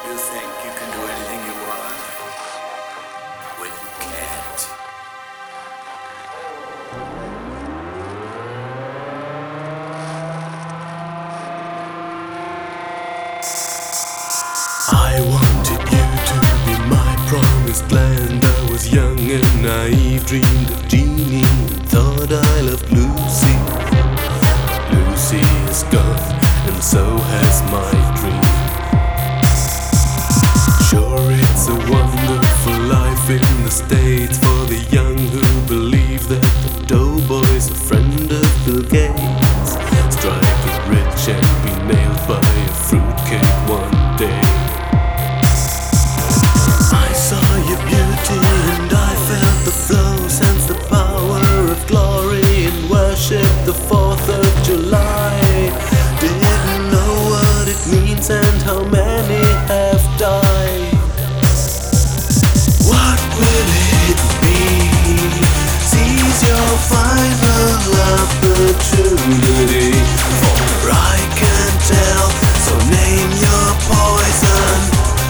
You think you can do anything you want when you can't. I wanted you to be my promised land. I was young and naive, dreamed of Jeannie, and thought I loved Lucy. Lucy is gone, and so has my dream. Sure, it's a wonderful life in the States for the young who believe that the doughboy's a friend of Bill Gates. Strike it rich and be nailed by a fruitcake one day. I saw your beauty and I felt the flow, sensed the power of glory and worship the 4th of July. Didn't know what it means and how many have died. What will it be? Seize your final opportunity, for I can't tell, so name your poison.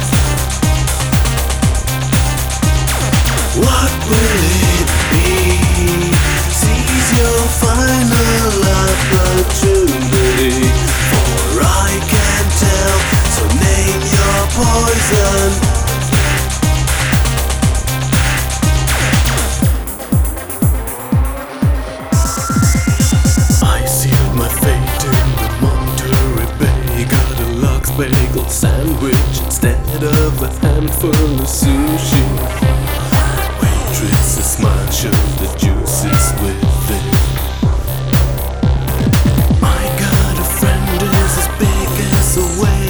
What will it be? Seize your final opportunity, for I can't tell, so name your poison. I sealed my fate in the Monterey Bay. Got a lox bagel sandwich instead of a handful of sushi. Waitress, a smile, show the juices within. I got a friend who's as big as a whale.